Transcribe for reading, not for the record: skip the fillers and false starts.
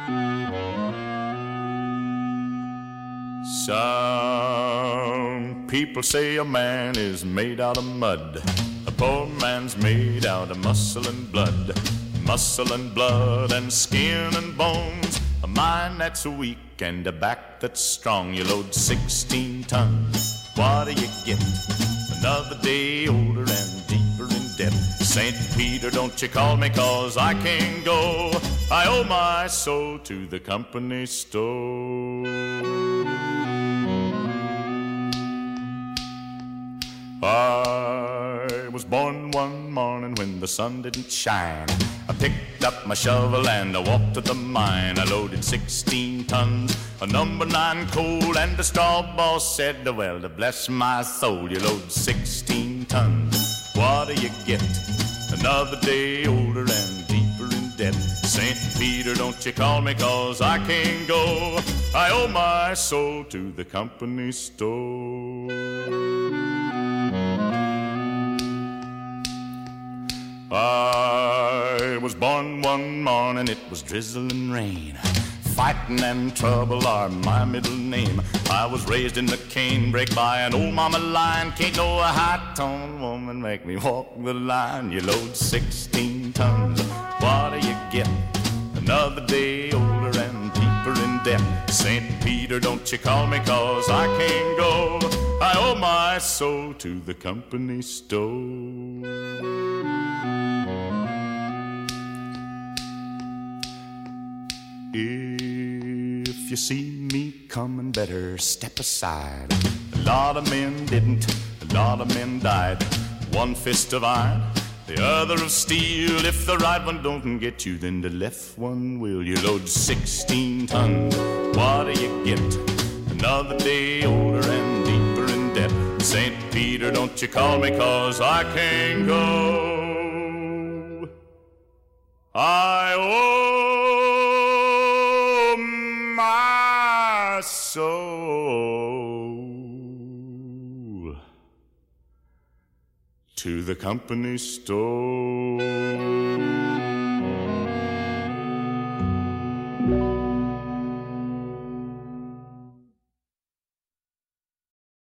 Some people say a man is made out of mud. A poor man's made out of muscle and blood. Muscle and blood and skin and bones. A mind that's weak and a back that's strong. You load 16 tons, what do you get? Another day older and deeper in debt. St. Peter, don't you call me, 'cause I can't go. I owe my soul to the company store. I was born one morning when the sun didn't shine. I picked up my shovel and I walked to the mine. I loaded 16 tons of number 9 coal, and the straw boss said, well, to bless my soul, you load 16 tons, what do you get? Another day older and deeper in debt. St. Peter, don't you call me, 'cause I can't go. I owe my soul to the company store. I was born one morning, it was drizzling rain. Fighting and trouble are my middle name. I was raised in the canebrake by an old mama lion. Can't no high-toned woman make me walk the line. You load 16 tons, what do you get? Another day older and deeper in debt. St. Peter, don't you call me, 'cause I can't go. I owe my soul to the company store. If you see me coming, better step aside. A lot of men didn't, a lot of men died. One fist of iron, the other of steel. If the right one don't get you, then the left one will. You load 16 tons, what do you get? Another day older and deeper in debt. St. Peter, don't you call me, 'cause I can't go. I owe my soul to the company store.